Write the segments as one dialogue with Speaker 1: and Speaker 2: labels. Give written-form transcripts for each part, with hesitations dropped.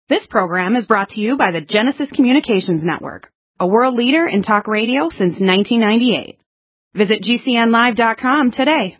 Speaker 1: This program is brought to you by the Genesis Communications Network, a world leader in talk radio since 1998. Visit GCNlive.com today.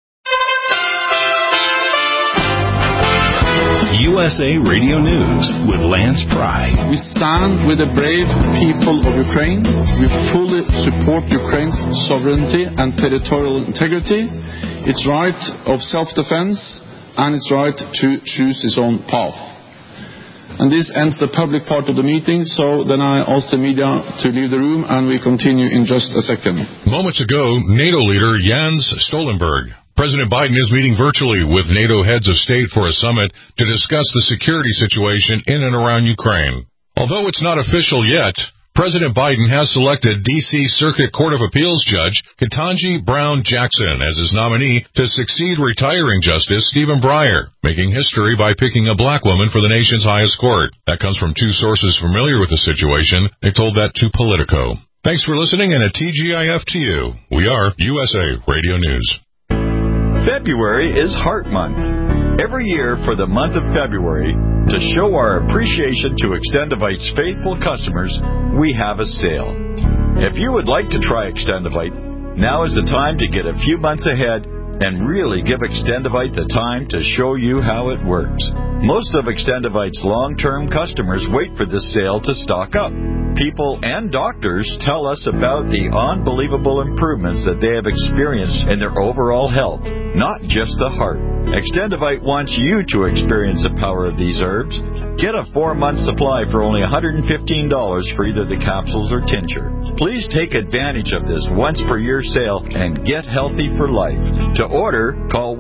Speaker 2: USA Radio News with Lance Pry.
Speaker 3: We stand with the brave people of Ukraine. We fully support Ukraine's sovereignty and territorial integrity, its right of self-defense, and its right to choose its own path. And this ends the public part of the meeting, so then I ask the media to leave the room, and we continue in just a second.
Speaker 4: Moments ago, NATO leader Jens Stoltenberg. President Biden is meeting virtually with NATO heads of state for a summit to discuss the security situation in and around Ukraine. Although it's not official yet, President Biden has selected D.C. Circuit Court of Appeals Judge Ketanji Brown Jackson as his nominee to succeed retiring Justice Stephen Breyer, making history by picking a black woman for the nation's highest court. That comes from two sources familiar with the situation. They told that to Politico. Thanks for listening, and a TGIF to you. We are USA Radio News.
Speaker 5: February is Heart Month. Every year for the month of February, to show our appreciation to Extendivite's faithful customers, we have a sale. If you would like to try Extendivite, now is the time to get a few months ahead and really give Extendivite the time to show you how it works. Most of Extendivite's long-term customers wait for this sale to stock up. People and doctors tell us about the unbelievable improvements that they have experienced in their overall health, not just the heart. Extendivite wants you to experience the power of these herbs. Get a 4-month supply for only $115 for either the capsules or tincture. Please take advantage of this once-per-year sale and get healthy for life. To order, call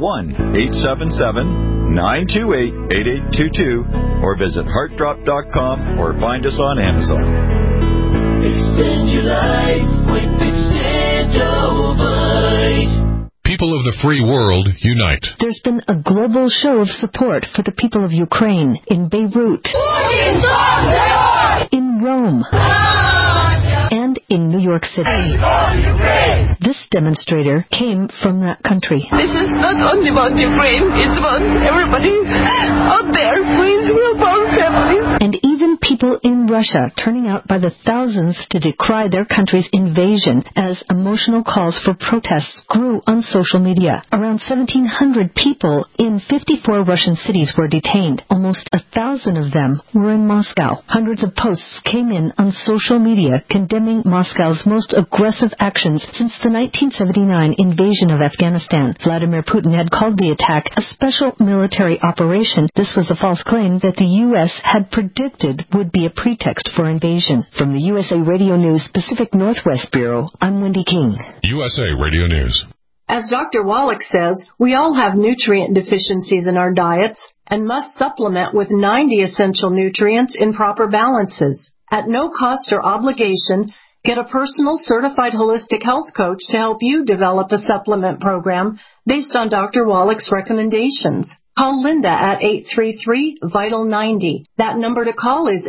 Speaker 5: 1-877-928-8822 or visit heartdrop.com or find us on Amazon.
Speaker 6: Extend your life with Extendivite.
Speaker 4: People of the free world, unite.
Speaker 7: There's been a global show of support for the people of Ukraine in Beirut, in Rome, and in New York City. This demonstrator came from that country.
Speaker 8: This is not only about Ukraine, it's about everybody out there. Please help our families.
Speaker 7: And even people in Russia turning out by the thousands to decry their country's invasion as emotional calls for protests grew on social media. Around 1,700 people in 54 Russian cities were detained. Almost 1,000 of them were in Moscow. Hundreds of posts came in on social media condemning Moscow's most aggressive actions since the 1979 invasion of Afghanistan. Vladimir Putin had called the attack a special military operation. This was a false claim that the U.S. had predicted would be a pretext for invasion. From the USA Radio News Pacific Northwest Bureau, I'm Wendy King.
Speaker 4: USA Radio News.
Speaker 9: As Dr. Wallach says, we all have nutrient deficiencies in our diets and must supplement with 90 essential nutrients in proper balances. At no cost or obligation, get a personal certified holistic health coach to help you develop a supplement program based on Dr. Wallach's recommendations. Call Linda at 833-VITAL-90. That number to call is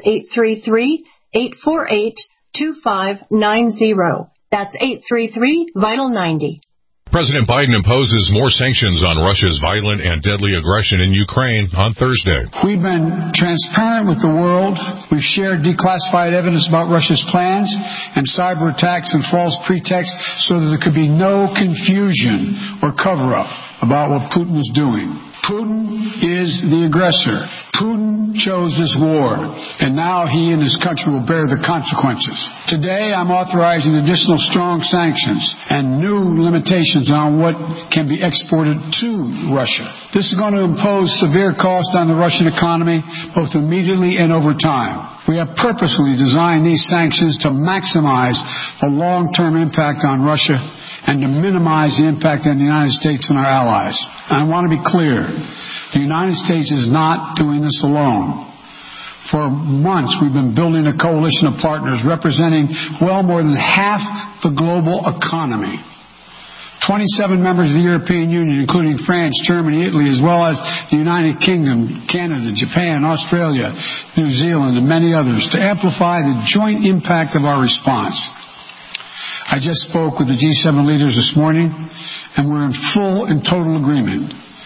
Speaker 9: 833-848-2590. That's 833-VITAL-90.
Speaker 4: President Biden imposes more sanctions on Russia's violent and deadly aggression in Ukraine on Thursday.
Speaker 10: We've been transparent with the world. We've shared declassified evidence about Russia's plans and cyber attacks and false pretexts so that there could be no confusion or cover-up about what Putin was doing. Putin is the aggressor. Putin chose this war, and now he and his country will bear the consequences. Today, I'm authorizing additional strong sanctions and new limitations on what can be exported to Russia. This is going to impose severe cost on the Russian economy, both immediately and over time. We have purposely designed these sanctions to maximize the long-term impact on Russia and to minimize the impact on the United States and our allies. And I want to be clear, the United States is not doing this alone. For months, we've been building a coalition of partners representing well more than half the global economy. 27 members of the European Union, including France, Germany, Italy, as well as the United Kingdom, Canada, Japan, Australia, New Zealand, and many others, to amplify the joint impact of our response. I just spoke with the G7 leaders this morning, and we're in full and total agreement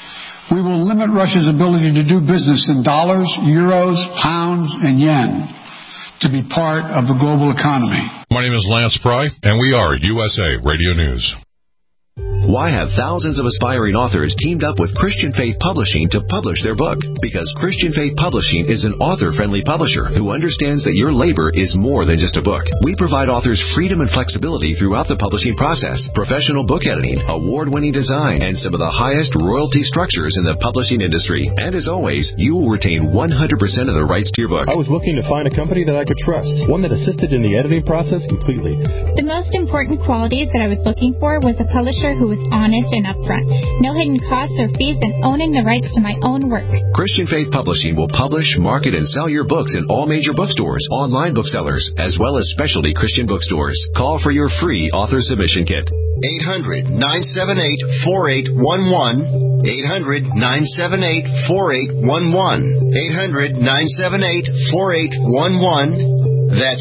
Speaker 10: We will limit Russia's ability to do business in dollars, euros, pounds, and yen to be part of the global economy.
Speaker 4: My name is Lance Pry, and we are USA Radio News.
Speaker 11: Why have thousands of aspiring authors teamed up with Christian Faith Publishing to publish their book? Because Christian Faith Publishing is an author-friendly publisher who understands that your labor is more than just a book. We provide authors freedom and flexibility throughout the publishing process, professional book editing, award-winning design, and some of the highest royalty structures in the publishing industry. And as always, you will retain 100% of the rights to your book.
Speaker 12: I was looking to find a company that I could trust, one that assisted in the editing process completely.
Speaker 13: The most important qualities that I was looking for was a publisher who was honest and upfront, no hidden costs or fees, and owning the rights to my own work.
Speaker 11: Christian Faith Publishing will publish, market, and sell your books in all major bookstores, online booksellers, as well as specialty Christian bookstores. Call for your free author submission kit.
Speaker 14: 800-978-4811. 800-978-4811. 800-978-4811. That's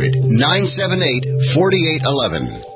Speaker 14: 800-978-4811.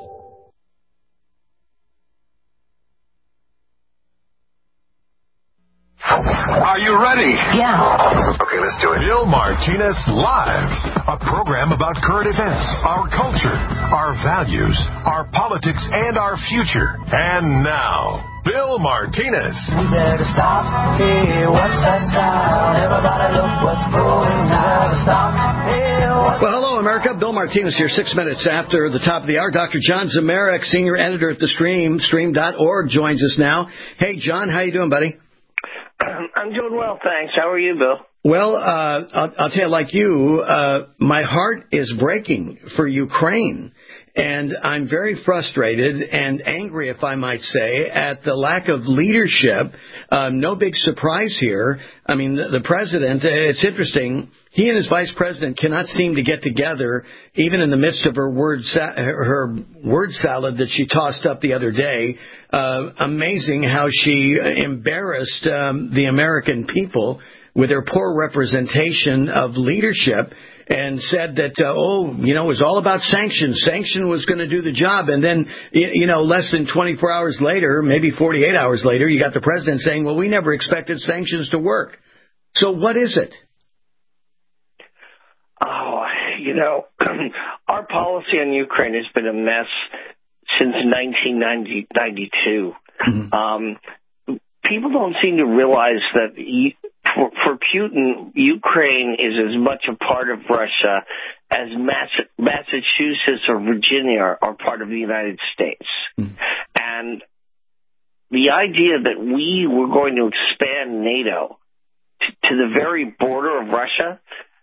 Speaker 2: Are you ready?
Speaker 15: Yeah.
Speaker 2: Okay, let's do it. Bill Martinez Live, a program about current events, our culture, our values, our politics, and our future. And now, Bill Martinez.
Speaker 6: We better stop. Hey, what's that sound? Everybody look what's going down. Stop. Hey,
Speaker 16: well, hello, America. Bill Martinez here, 6 minutes after the top of the hour. Dr. John Zamerek, senior editor at the Stream, stream.org, joins us now. Hey, John, how you doing, buddy?
Speaker 17: I'm doing well, thanks. How are you, Bill?
Speaker 16: Well, I'll tell you, like you, my heart is breaking for Ukraine, and I'm very frustrated and angry, if I might say, at the lack of leadership. No big surprise here. I mean, the president, it's interesting, he and his vice president cannot seem to get together, even in the midst of her word salad that she tossed up the other day. Amazing how she embarrassed the American people with her poor representation of leadership, and said that, it was all about sanctions. Sanction was going to do the job. And then, less than 24 hours later, maybe 48 hours later, you got the president saying, well, we never expected sanctions to work. So what is it?
Speaker 17: Our policy on Ukraine has been a mess since 1992. Mm-hmm. People don't seem to realize that for Putin, Ukraine is as much a part of Russia as Massachusetts or Virginia are part of the United States. Mm-hmm. And the idea that we were going to expand NATO to the very border of Russia,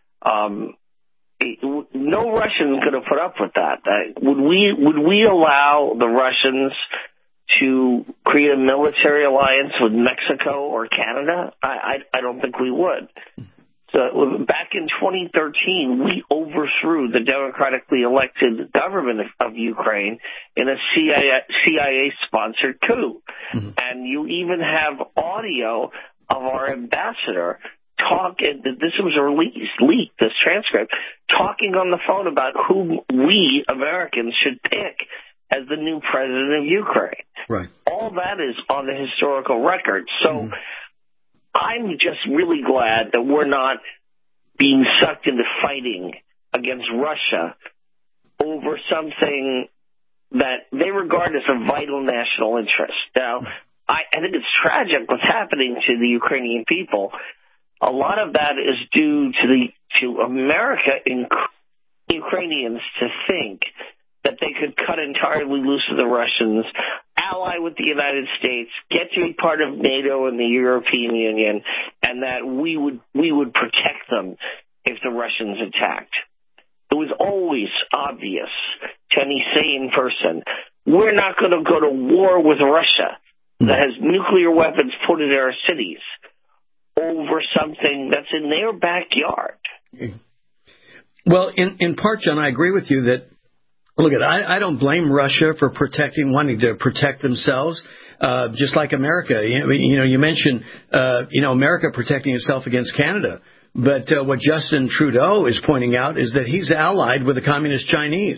Speaker 17: no Russian is going to put up with that. Would we allow the Russians to create a military alliance with Mexico or Canada? I don't think we would. So back in 2013, we overthrew the democratically elected government of Ukraine in a CIA-sponsored coup. Mm-hmm. And you even have audio of our ambassador talking, this was leaked, this transcript, talking on the phone about who we Americans should pick as the new president of Ukraine.
Speaker 16: Right.
Speaker 17: All that is on the historical record. So I'm just really glad that we're not being sucked into fighting against Russia over something that they regard as a vital national interest. Now, I think it's tragic what's happening to the Ukrainian people. A lot of that is due to America and Ukrainians to think that they could cut entirely loose of the Russians, ally with the United States, get to be part of NATO and the European Union, and that we would protect them if the Russians attacked. It was always obvious to any sane person, we're not going to go to war with Russia that has nuclear weapons put in our cities over something that's in their backyard.
Speaker 16: Well, in part, John, I agree with you that, look, I don't blame Russia for wanting to protect themselves, just like America. You mentioned, America protecting itself against Canada. But what Justin Trudeau is pointing out is that he's allied with the Communist Chinese.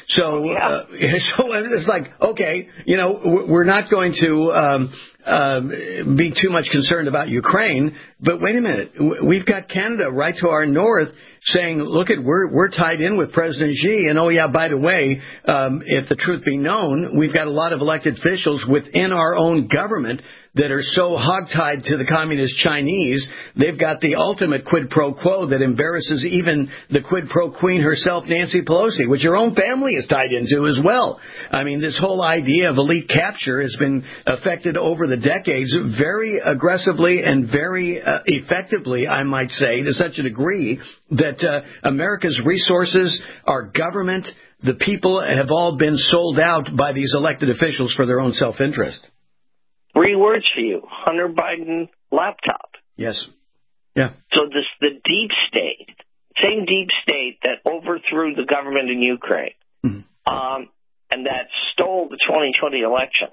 Speaker 16: So it's like, okay, we're not going to be too much concerned about Ukraine, but wait a minute, we've got Canada right to our north saying, look, we're tied in with President Xi, and oh yeah, by the way, if the truth be known, we've got a lot of elected officials within our own government that are so hogtied to the communist Chinese, they've got the ultimate quid pro quo that embarrasses even the quid pro queen herself, Nancy Pelosi, which her own family is tied into as well. I mean, this whole idea of elite capture has been affected over the decades very aggressively and very effectively, I might say, to such a degree that America's resources, our government, the people have all been sold out by these elected officials for their own self-interest.
Speaker 17: 3 words for you: Hunter Biden laptop.
Speaker 16: Yes. Yeah.
Speaker 17: So the deep state, same deep state that overthrew the government in Ukraine, and that stole the 2020 election,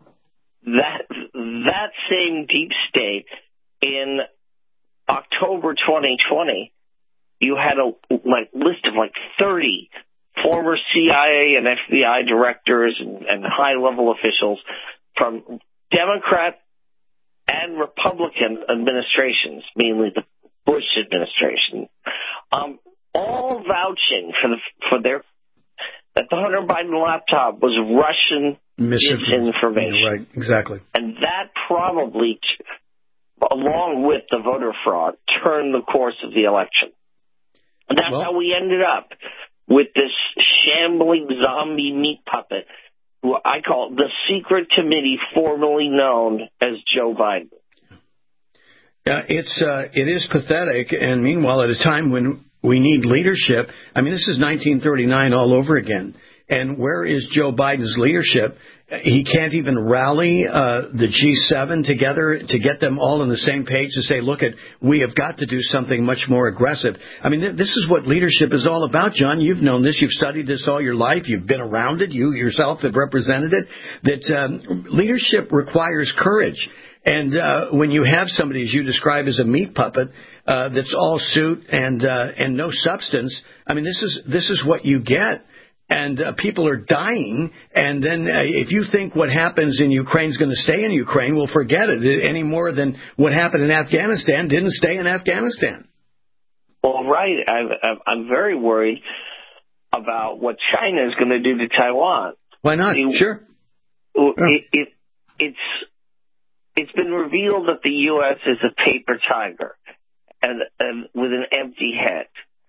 Speaker 17: that same deep state in October 2020, you had a list of 30 former CIA and FBI directors and high-level officials from Democrat and Republican administrations, mainly the Bush administration, all vouching that the Hunter Biden laptop was Russian disinformation.
Speaker 16: Yeah, right, exactly.
Speaker 17: And that probably, along with the voter fraud, turned the course of the election. And that's how we ended up with this shambling zombie meat puppet, who I call the secret committee, formerly known as Joe Biden.
Speaker 16: It is pathetic, and meanwhile, at a time when we need leadership, I mean, this is 1939 all over again. And where is Joe Biden's leadership? He can't even rally the G7 together to get them all on the same page to say, look, we have got to do something much more aggressive. I mean, this is what leadership is all about, John. You've known this. You've studied this all your life. You've been around it. You yourself have represented it. That leadership requires courage. And when you have somebody, as you describe, as a meat puppet that's all suit and no substance, I mean, this is what you get. And people are dying. And then if you think what happens in Ukraine is going to stay in Ukraine, well, forget it. Any more than what happened in Afghanistan didn't stay in Afghanistan.
Speaker 17: Well, right. I'm very worried about what China is going to do to Taiwan.
Speaker 16: Why not? Sure.
Speaker 17: It's been revealed that the U.S. is a paper tiger and with an empty head.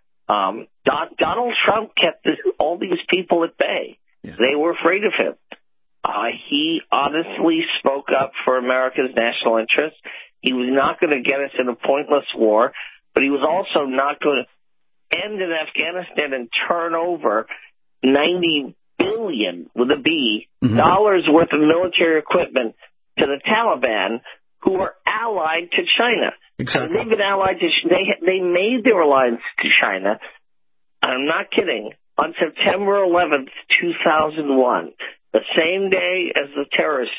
Speaker 17: Donald Trump kept all these people at bay. Yeah. They were afraid of him. He honestly spoke up for America's national interest. He was not going to get us in a pointless war, but he was also not going to end in Afghanistan and turn over $90 billion with a B dollars worth of military equipment to the Taliban, who are allied to China.
Speaker 16: Exactly.
Speaker 17: And they've been allied to. They made their alliance to China. I'm not kidding. On September 11th, 2001, the same day as the terrorists,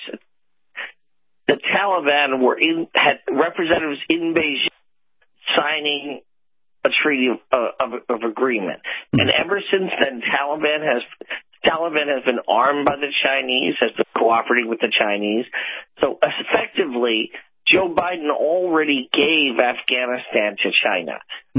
Speaker 17: the Taliban had representatives in Beijing signing a treaty of agreement. And ever since then, Taliban has been armed by the Chinese, has been cooperating with the Chinese. So effectively, Joe Biden already gave Afghanistan to China.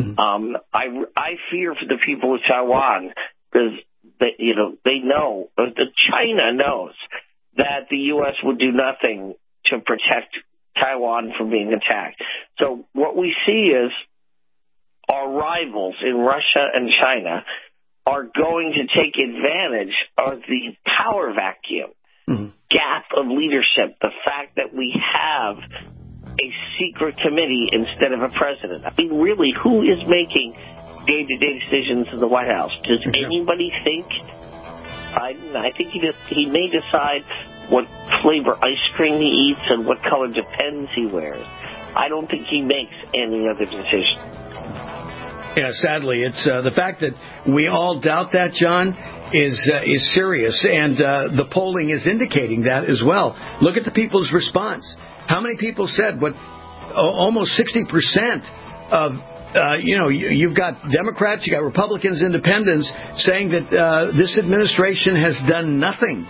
Speaker 17: I fear for the people of Taiwan because they know, China knows that the U.S. would do nothing to protect Taiwan from being attacked. So what we see is our rivals in Russia and China are going to take advantage of the power vacuum, gap of leadership, the fact that we have a secret committee instead of a president. I mean, really, who is making day-to-day decisions in the White House? Does anybody think Biden? I think he may decide what flavor ice cream he eats and what color Depends he wears. I don't think he makes any other decision.
Speaker 16: Yeah, sadly, it's the fact that we all doubt that, John, is serious, and the polling is indicating that as well. Look at the people's response. How many people said almost 60% of you've got Democrats, you got Republicans, Independents saying that this administration has done nothing,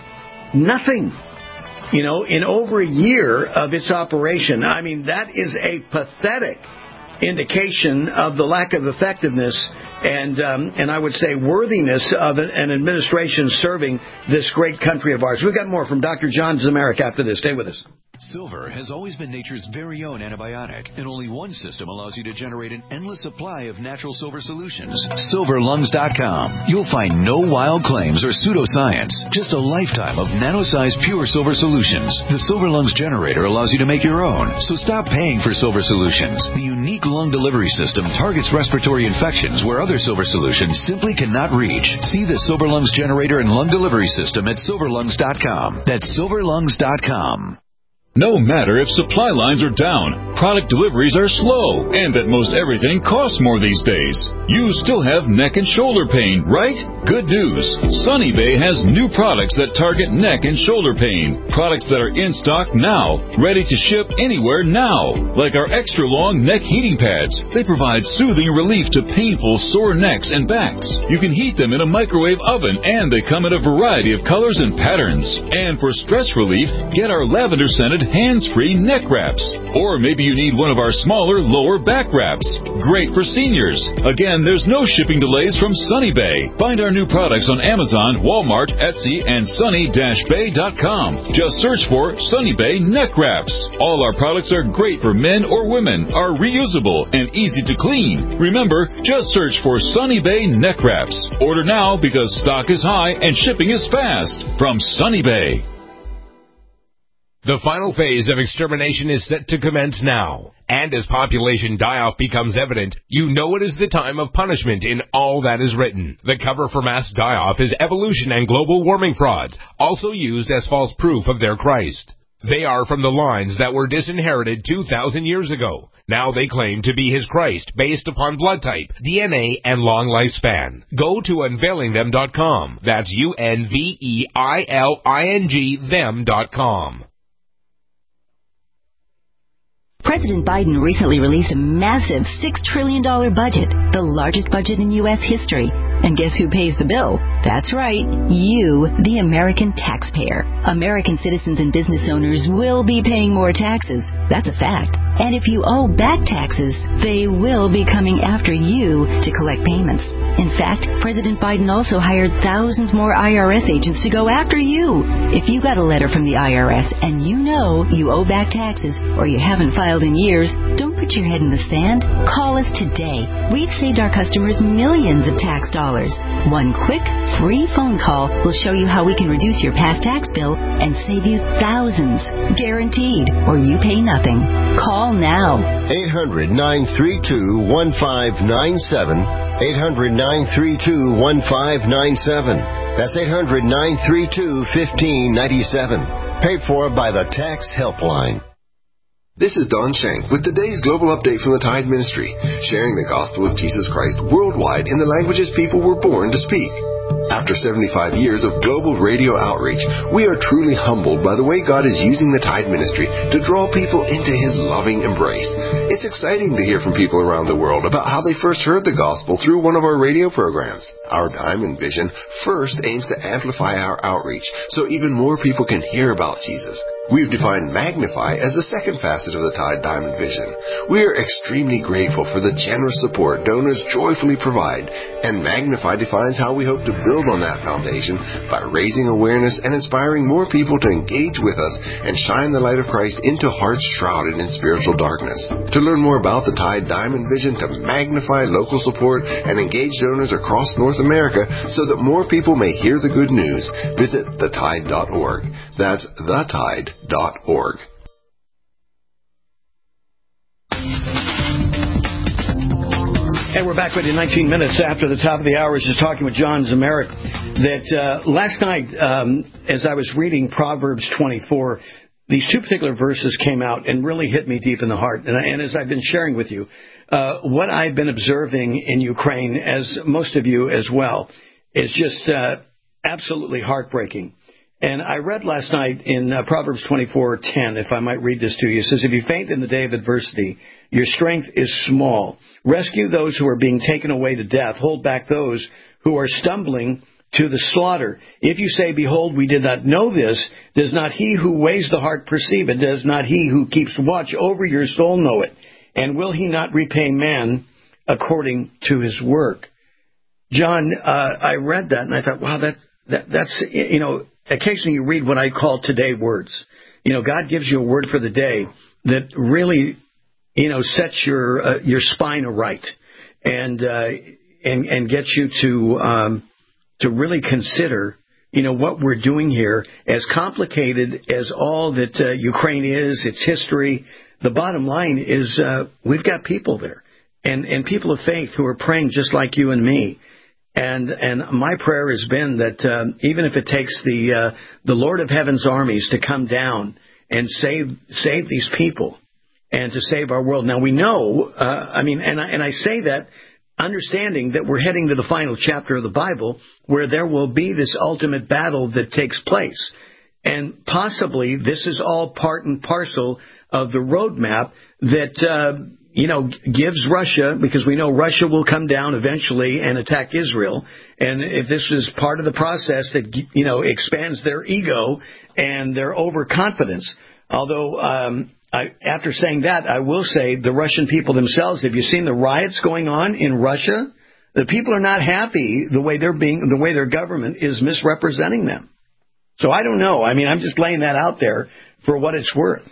Speaker 16: in over a year of its operation. I mean, that is a pathetic indication of the lack of effectiveness and I would say worthiness of an administration serving this great country of ours. We've got more from Dr. John Zemerick after this. Stay with us.
Speaker 15: Silver has always been nature's very own antibiotic, and only one system allows you to generate an endless supply of natural silver solutions. SilverLungs.com. You'll find no wild claims or pseudoscience, just a lifetime of nano-sized pure silver solutions. The Silver Lungs generator allows you to make your own, so stop paying for silver solutions. The unique lung delivery system targets respiratory infections where other silver solutions simply cannot reach. See the Silver Lungs generator and lung delivery system at SilverLungs.com. That's SilverLungs.com.
Speaker 18: No matter if supply lines are down, product deliveries are slow, and that most everything costs more these days, you still have neck and shoulder pain, right? Good news. Sunny Bay has new products that target neck and shoulder pain. Products that are in stock now, ready to ship anywhere now. Like our extra long neck heating pads. They provide soothing relief to painful sore necks and backs. You can heat them in a microwave oven, and they come in a variety of colors and patterns. And for stress relief, get our lavender scented hands-free neck wraps. Or maybe you need one of our smaller lower back wraps. Great for seniors. Again, there's no shipping delays from Sunny Bay. Find our new products on Amazon, Walmart, Etsy, and sunny-bay.com. Just search for Sunny Bay neck wraps. All our products are great for men or women, are reusable, and easy to clean. Remember, just search for Sunny Bay neck wraps. Order now because stock is high and shipping is fast. From Sunny Bay.
Speaker 19: The final phase of extermination is set to commence now. And as population die-off becomes evident, you know it is the time of punishment in all that is written. The cover for mass die-off is evolution and global warming frauds, also used as false proof of their Christ. They are from the lines that were disinherited 2,000 years ago. Now they claim to be his Christ based upon blood type, DNA, and long lifespan. Go to unveilingthem.com. That's UNVEILING them.com.
Speaker 20: President Biden recently released a massive $6 trillion budget, the largest budget in U.S. history. And guess who pays the bill? That's right, you, the American taxpayer. American citizens and business owners will be paying more taxes. That's a fact. And if you owe back taxes, they will be coming after you to collect payments. In fact, President Biden also hired thousands more IRS agents to go after you. If you got a letter from the IRS and you know you owe back taxes or you haven't filed in years, don't put your head in the sand. Call us today. We've saved our customers millions of tax dollars. One quick, free phone call will show you how we can reduce your past tax bill and save you thousands. Guaranteed, or you pay nothing. Call now.
Speaker 14: 800-932-1597. 800-932-1597. That's 800-932-1597. Paid for by the Tax Helpline.
Speaker 21: This is Don Shank with today's global update from the Tide Ministry, sharing the gospel of Jesus Christ worldwide in the languages people were born to speak. After 75 years of global radio outreach, we are truly humbled by the way God is using the Tide Ministry to draw people into His loving embrace. It's exciting to hear from people around the world about how they first heard the gospel through one of our radio programs. Our Diamond Vision first aims to amplify our outreach so even more people can hear about Jesus. We've defined Magnify as the second facet of the Tide Diamond Vision. We are extremely grateful for the generous support donors joyfully provide, and Magnify defines how we hope to build on that foundation by raising awareness and inspiring more people to engage with us and shine the light of Christ into hearts shrouded in spiritual darkness. To learn more about the Tide Diamond Vision, to magnify local support and engage donors across North America so that more people may hear the good news, visit thetide.org. That's thetide.org.
Speaker 16: And we're back with you 19 minutes after the top of the hour. I was just talking with John Zemerick that last night, as I was reading Proverbs 24, these two particular verses came out and really hit me deep in the heart. And as I've been sharing with you, what I've been observing in Ukraine, as most of you as well, is just absolutely heartbreaking. And I read last night in Proverbs 24:10, if I might read this to you. It says, if you faint in the day of adversity, Your strength is small. Rescue those who are being taken away to death. Hold back those who are stumbling to the slaughter. If you say, behold, we did not know this, does not he who weighs the heart perceive it? Does not he who keeps watch over your soul know it? And will he not repay man according to his work? John, I read that and I thought, wow, that's, occasionally you read what I call today words. God gives you a word for the day that really, sets your spine aright and gets you to really consider, what we're doing here. As complicated as all that Ukraine is, its history, the bottom line is we've got people there and people of faith who are praying just like you and me. And my prayer has been that even if it takes the Lord of Heaven's armies to come down and save these people and to save our world. Now we know, and I say that understanding that we're heading to the final chapter of the Bible where there will be this ultimate battle that takes place. And possibly this is all part and parcel of the roadmap that, gives Russia, because we know Russia will come down eventually and attack Israel. And if this is part of the process that, expands their ego and their overconfidence. Although, after saying that, I will say the Russian people themselves, have you seen the riots going on in Russia? The people are not happy the way their government is misrepresenting them. So I don't know. I'm just laying that out there for what it's worth.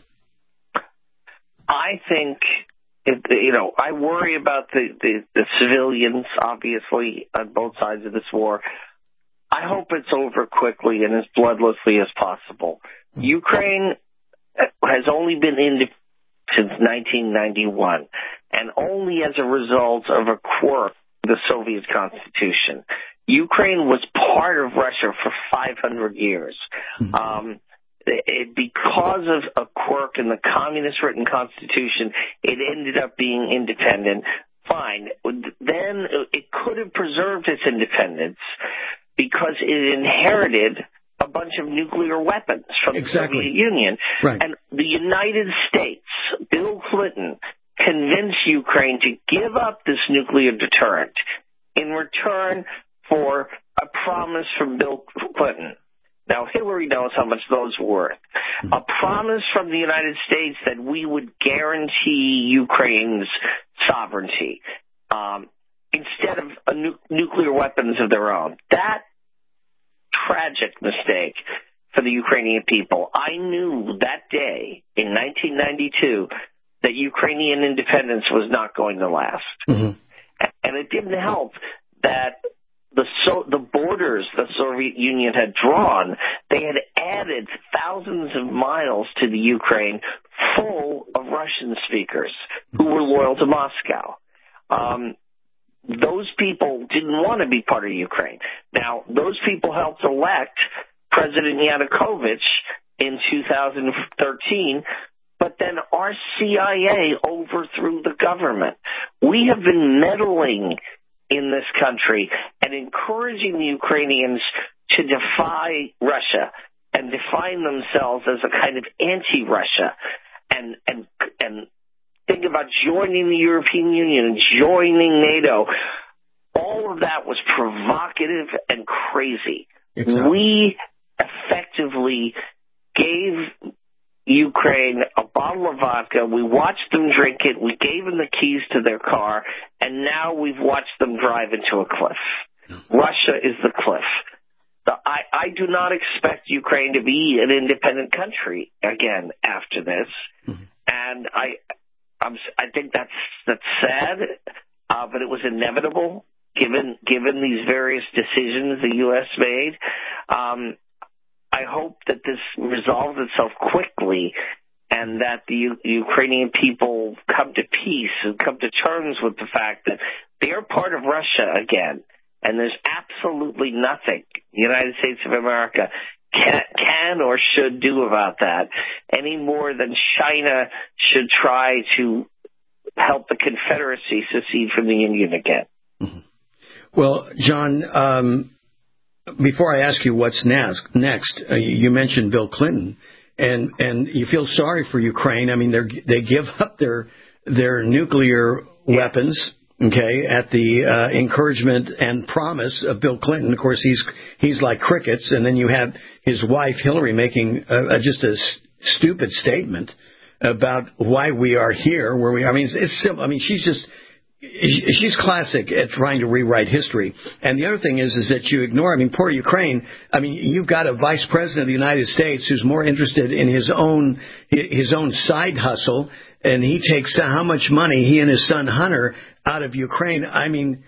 Speaker 17: I think, I worry about the civilians, obviously, on both sides of this war. I hope it's over quickly and as bloodlessly as possible. Ukraine has only been independent since 1991, and only as a result of a quirk of the Soviet Constitution. Ukraine was part of Russia for 500 years. Because of a quirk in the communist-written constitution, it ended up being independent. Fine. Then it could have preserved its independence because it inherited a bunch of nuclear weapons from the Soviet Union.
Speaker 16: Right.
Speaker 17: And the United States, Bill Clinton, convinced Ukraine to give up this nuclear deterrent in return for a promise from Bill Clinton. Now, Hillary knows how much those were worth. A promise from the United States that we would guarantee Ukraine's sovereignty instead of nuclear weapons of their own. That tragic mistake for the Ukrainian people. I knew that day in 1992 that Ukrainian independence was not going to last. And it didn't help that the borders the Soviet Union had drawn, they had added thousands of miles to the Ukraine full of Russian speakers who were loyal to Moscow. Those people didn't want to be part of Ukraine. Now, those people helped elect President Yanukovych in 2013, but then our CIA overthrew the government. We have been meddling in this country and encouraging the Ukrainians to defy Russia and define themselves as a kind of anti-Russia and think about joining the European Union and joining NATO. All of that was provocative and crazy. Exactly. We effectively gave Ukraine a bottle of vodka. We watched them drink it. We gave them the keys to their car, and now we've watched them drive into a cliff. Russia is the cliff. I do not expect Ukraine to be an independent country again after this, and I think that's sad, but it was inevitable given these various decisions the U.S. made. I hope that this resolves itself quickly and that the Ukrainian people come to peace and come to terms with the fact that they're part of Russia again. And there's absolutely nothing the United States of America can or should do about that, any more than China should try to help the Confederacy secede from the Union again.
Speaker 16: Well, John, before I ask you what's next, you mentioned Bill Clinton, and you feel sorry for Ukraine. I mean, they give up their their nuclear weapons. Okay, at the encouragement and promise of Bill Clinton. Of course, he's like crickets, and then you have his wife Hillary making just a stupid statement about why we are here, where we. I mean, it's simple. I mean, she's classic at trying to rewrite history. And the other thing is that you ignore. I mean, poor Ukraine. I mean, you've got a vice president of the United States who's more interested in his own side hustle, and he takes how much money he and his son Hunter out of Ukraine. I mean,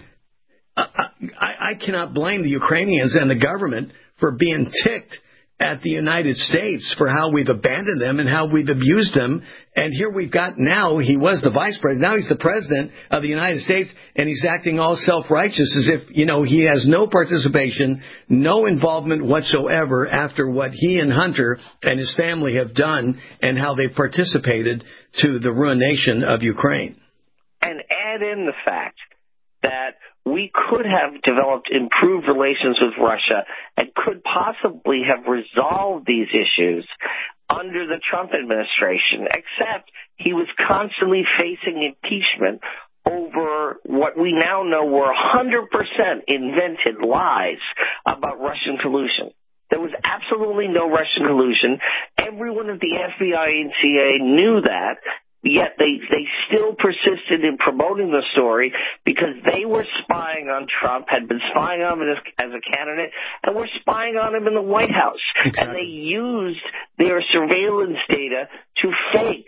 Speaker 16: I cannot blame the Ukrainians and the government for being ticked at the United States for how we've abandoned them and how we've abused them. And here we've got now, he was the vice president, now he's the president of the United States, and he's acting all self-righteous as if, he has no participation, no involvement whatsoever after what he and Hunter and his family have done and how they've participated to the ruination of Ukraine.
Speaker 17: And add in the fact that we could have developed improved relations with Russia and could possibly have resolved these issues under the Trump administration, except he was constantly facing impeachment over what we now know were 100% invented lies about Russian collusion. There was absolutely no Russian collusion. Everyone at the FBI and CIA knew that. Yet they still persisted in promoting the story because they were spying on Trump, had been spying on him as a candidate, and were spying on him in the White House. Exactly. And they used their surveillance data to fake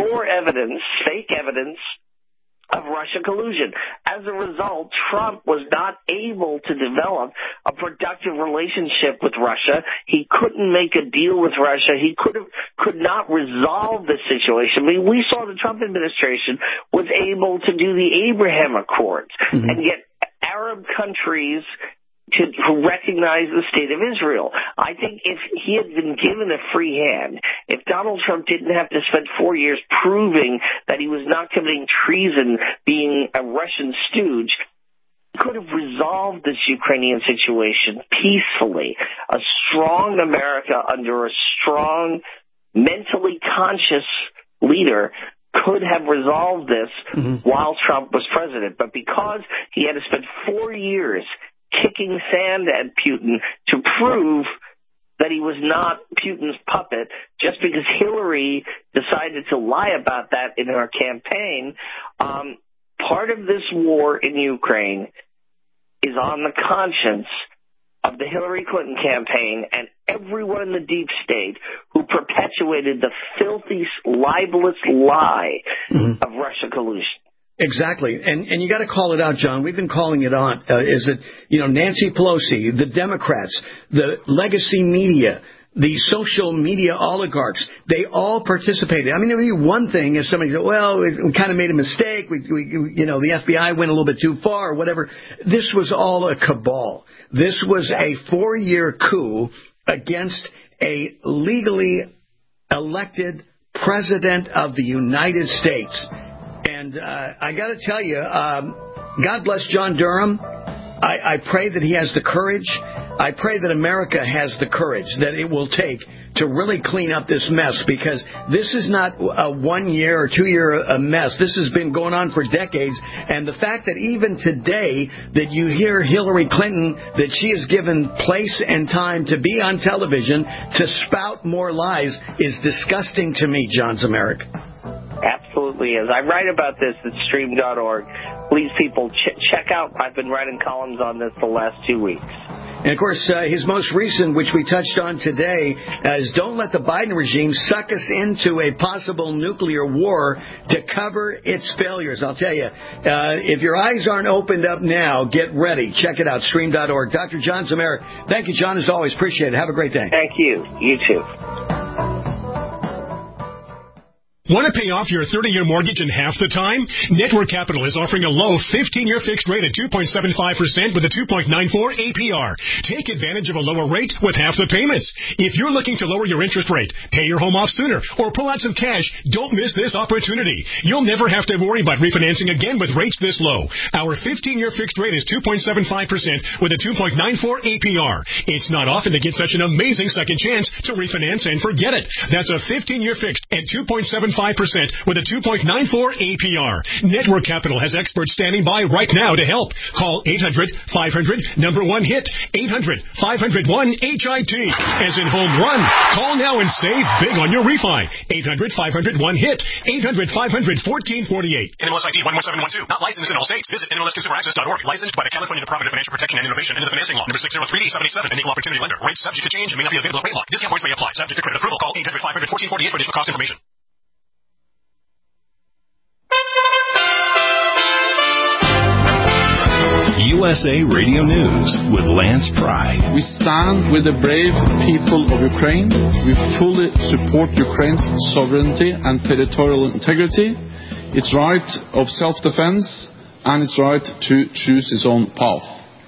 Speaker 17: evidence of Russia collusion. As a result, Trump was not able to develop a productive relationship with Russia. He couldn't make a deal with Russia. He could not resolve the situation. I mean, we saw the Trump administration was able to do the Abraham Accords and get Arab countries to recognize the state of Israel. I think if he had been given a free hand, if Donald Trump didn't have to spend 4 years proving that he was not committing treason, being a Russian stooge, could have resolved this Ukrainian situation peacefully. A strong America under a strong, mentally conscious leader could have resolved this while Trump was president. But because he had to spend 4 years kicking sand at Putin to prove that he was not Putin's puppet, just because Hillary decided to lie about that in her campaign, part of this war in Ukraine is on the conscience of the Hillary Clinton campaign and everyone in the deep state who perpetuated the filthy, libelous lie of Russia collusion.
Speaker 16: Exactly. And you got to call it out, John. We've been calling it on. Is it, Nancy Pelosi, the Democrats, the legacy media, the social media oligarchs, they all participated. I mean, there would be one thing if somebody said, well, we kind of made a mistake. We the FBI went a little bit too far or whatever. This was all a cabal. This was a 4-year coup against a legally elected president of the United States. And I got to tell you, God bless John Durham. I pray that he has the courage. I pray that America has the courage that it will take to really clean up this mess, because this is not a 1 year or 2 year mess. This has been going on for decades. And the fact that even today that you hear Hillary Clinton, that she is given place and time to be on television to spout more lies is disgusting to me, John's America.
Speaker 17: Absolutely is. I write about this at stream.org. Please, people, check out. I've been writing columns on this the last 2 weeks.
Speaker 16: And, of course, his most recent, which we touched on today, is don't let the Biden regime suck us into a possible nuclear war to cover its failures. I'll tell you, if your eyes aren't opened up now, get ready. Check it out, stream.org. Dr. John Zemurek. Thank you, John, as always. Appreciate it. Have a great day.
Speaker 17: Thank you. You too.
Speaker 1: Want to pay off your 30-year mortgage in half the time? Network Capital is offering a low 15-year fixed rate at 2.75% with a 2.94 APR. Take advantage of a lower rate with half the payments. If you're looking to lower your interest rate, pay your home off sooner, or pull out some cash, don't miss this opportunity. You'll never have to worry about refinancing again with rates this low. Our 15-year fixed rate is 2.75% with a 2.94 APR. It's not often to get such an amazing second chance to refinance and forget it. That's a 15-year fixed at 2.75%. with a 2.94 APR. Network Capital has experts standing by right now to help. Call 800-500-1-HIT. 800-500-1-HIT. As in home run. Call now and save big on your refi. 800-500-1-HIT. 800-500-1448. NMLS ID 11712. Not licensed in all states. Visit NMLSConsumerAccess.org. Licensed by the California Department of Financial Protection and Innovation into the financing law. Number 603D787. An equal opportunity lender. Rates subject to change and may not be available at rate lock. Discount points may apply. Subject to credit approval. Call 800-500-1448 for additional cost information.
Speaker 3: USA Radio News with Lance Pry.
Speaker 22: We stand with the brave people of Ukraine. We fully support Ukraine's sovereignty and territorial integrity, its right of self-defense, and its right to choose its own path.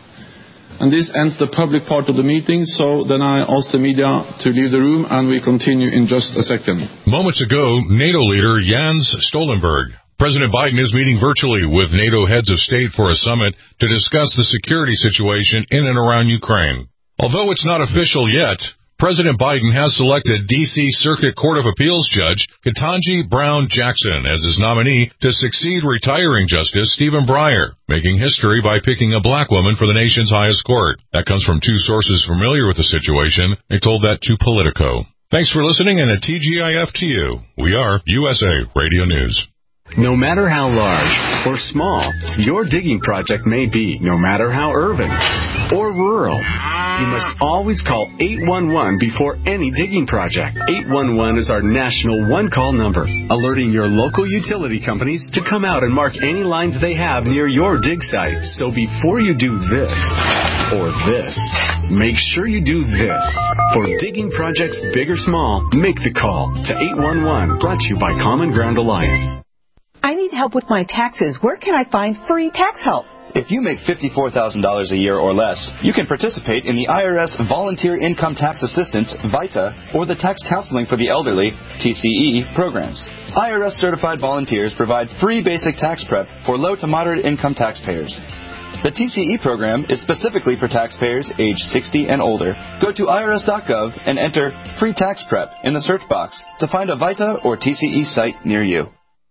Speaker 22: And this ends the public part of the meeting, so then I ask the media to leave the room, and we continue in just a second.
Speaker 4: Moments ago, NATO leader Jens Stoltenberg. President Biden is meeting virtually with NATO heads of state for a summit to discuss the security situation in and around Ukraine. Although it's not official yet, President Biden has selected D.C. Circuit Court of Appeals Judge Ketanji Brown Jackson as his nominee to succeed retiring Justice Stephen Breyer, making history by picking a black woman for the nation's highest court. That comes from two sources familiar with the situation. They told that to Politico. Thanks for listening, and a TGIF to you. We are USA Radio News.
Speaker 3: No matter how large or small your digging project may be, no matter how urban or rural, you must always call 811 before any digging project. 811 is our national one-call number, alerting your local utility companies to come out and mark any lines they have near your dig site. So before you do this or this, make sure you do this. For digging projects big or small, make the call to 811. Brought to you by Common Ground Alliance.
Speaker 23: I need help with my taxes. Where can I find free tax help?
Speaker 24: If you make $54,000 a year or less, you can participate in the IRS Volunteer Income Tax Assistance, VITA, or the Tax Counseling for the Elderly, TCE, programs. IRS-certified volunteers provide free basic tax prep for low to moderate income taxpayers. The TCE program is specifically for taxpayers age 60 and older. Go to irs.gov and enter free tax prep in the search box to find a VITA or TCE site near you.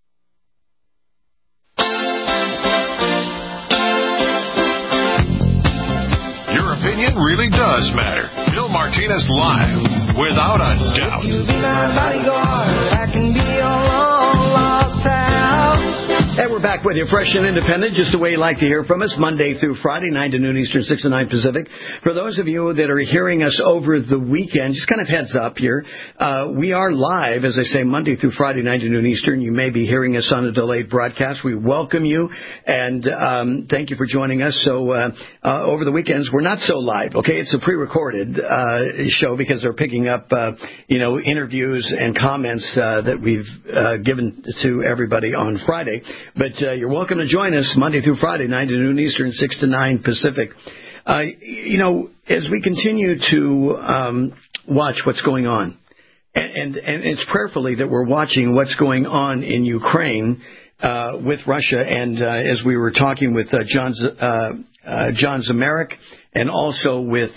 Speaker 2: Opinion really does matter. Bill Martinez Live, without a doubt.
Speaker 6: If you be my bodyguard, I can be your long lost pal.
Speaker 16: And we're back with you, fresh and independent, just the way you like to hear from us, Monday through Friday, 9 to noon Eastern, 6 to 9 Pacific. For those of you that are hearing us over the weekend, just kind of heads up here, we are live, as I say, Monday through Friday, 9 to noon Eastern. You may be hearing us on a delayed broadcast. We welcome you, and thank you for joining us. So over the weekends, we're not so live, okay? It's a pre-recorded show because they're picking up, interviews and comments that we've given to everybody on Friday. But you're welcome to join us Monday through Friday, 9 to noon Eastern, 6 to 9 Pacific. As we continue to watch what's going on, and it's prayerfully that we're watching what's going on in Ukraine with Russia, and as we were talking with John Zamarik, and also with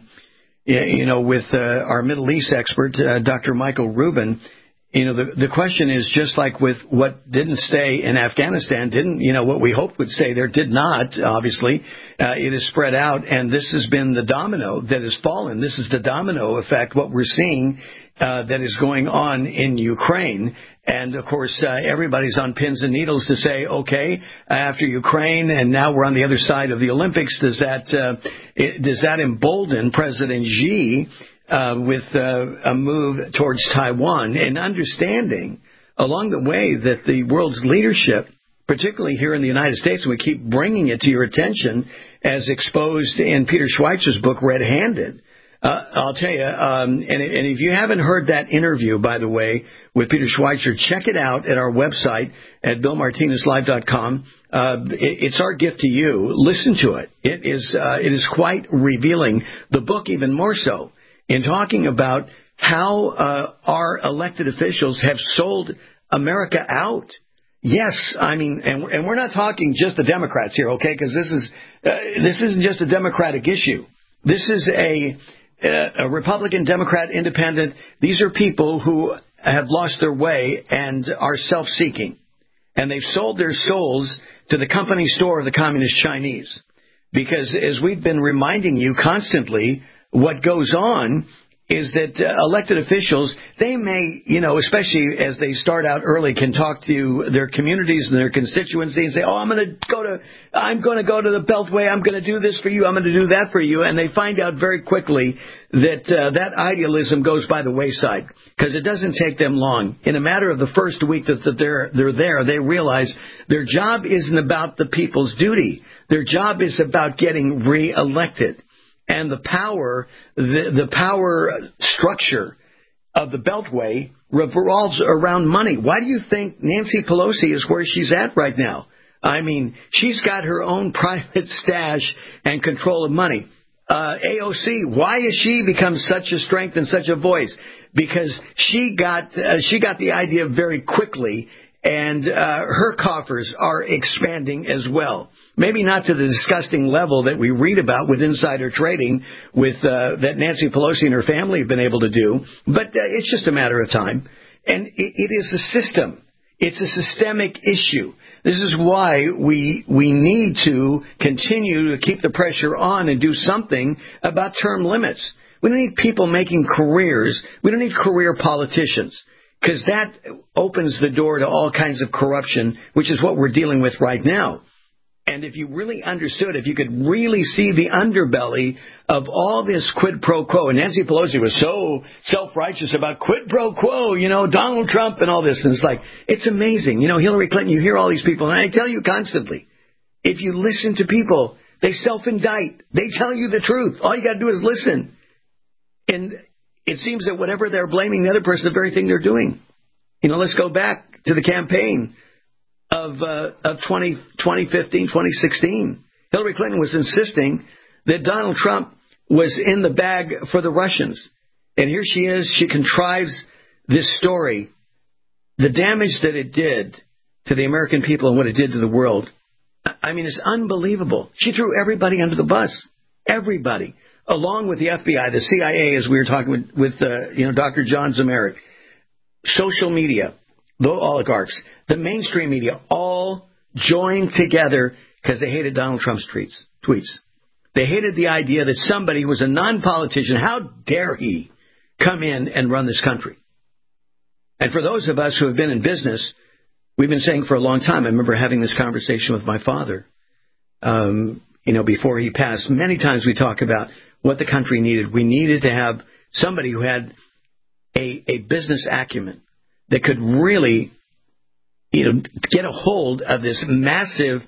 Speaker 16: our Middle East expert, Dr. Michael Rubin. The question is, just like with what didn't stay in Afghanistan, what we hoped would stay there did not, obviously. It has spread out, and this has been the domino that has fallen. This is the domino effect, what we're seeing that is going on in Ukraine. And, of course, everybody's on pins and needles to say, okay, after Ukraine, and now we're on the other side of the Olympics, does that embolden President Xi with a move towards Taiwan, and understanding along the way that the world's leadership, particularly here in the United States, and we keep bringing it to your attention as exposed in Peter Schweizer's book, Red Handed. I'll tell you, and if you haven't heard that interview, by the way, with Peter Schweizer, check it out at our website at BillMartinezLive.com. It's our gift to you. Listen to it. It is quite revealing. The book even more so, in talking about how our elected officials have sold America out. Yes, I mean, and we're not talking just the Democrats here, okay? Because this isn't just a Democratic issue. This is a Republican, Democrat, Independent. These are people who have lost their way and are self-seeking. And they've sold their souls to the company store of the Communist Chinese. Because as we've been reminding you constantly, what goes on is that elected officials, they may, especially as they start out early, can talk to their communities and their constituency and say, oh, I'm going to go to the Beltway. I'm going to do this for you. I'm going to do that for you. And they find out very quickly that that idealism goes by the wayside, because it doesn't take them long. In a matter of the first week that they're there, they realize their job isn't about the people's duty. Their job is about getting reelected. And the power structure of the Beltway revolves around money. Why do you think Nancy Pelosi is where she's at right now? I mean, she's got her own private stash and control of money. AOC, why has she become such a strength and such a voice? Because she got the idea very quickly, and her coffers are expanding as well. Maybe not to the disgusting level that we read about with insider trading with that Nancy Pelosi and her family have been able to do, but it's just a matter of time. And it is a system. It's a systemic issue. This is why we need to continue to keep the pressure on and do something about term limits. We don't need people making careers. We don't need career politicians, because that opens the door to all kinds of corruption, which is what we're dealing with right now. And if you really understood, if you could really see the underbelly of all this quid pro quo, and Nancy Pelosi was so self-righteous about quid pro quo, Donald Trump and all this, and it's like, it's amazing. Hillary Clinton, you hear all these people, and I tell you constantly, if you listen to people, they self-indict. They tell you the truth. All you got to do is listen. And it seems that whatever they're blaming the other person, the very thing they're doing. Let's go back to the campaign of 2015, 2016. Hillary Clinton was insisting that Donald Trump was in the bag for the Russians. And here she is. She contrives this story. The damage that it did to the American people and what it did to the world, I mean, it's unbelievable. She threw everybody under the bus. Everybody. Along with the FBI, the CIA, as we were talking with Dr. John Zemerick, social media, the oligarchs, the mainstream media, all joined together because they hated Donald Trump's tweets. They hated the idea that somebody who was a non-politician, how dare he come in and run this country? And for those of us who have been in business, we've been saying for a long time, I remember having this conversation with my father, before he passed. Many times we talk about what the country needed. We needed to have somebody who had a business acumen that could really, get a hold of this massive